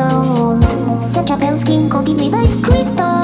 gold. Such a pale skin coated with ice crystal.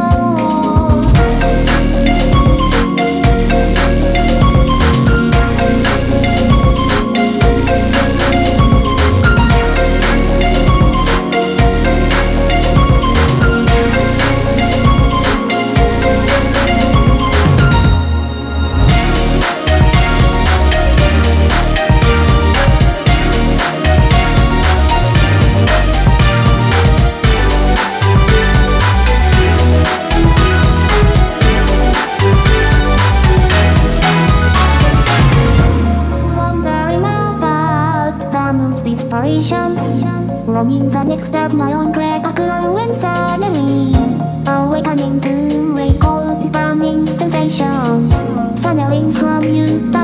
Inspiration, longing the next step, my own greatest glow and suddenly awakening to a cold burning sensation, funneling from you.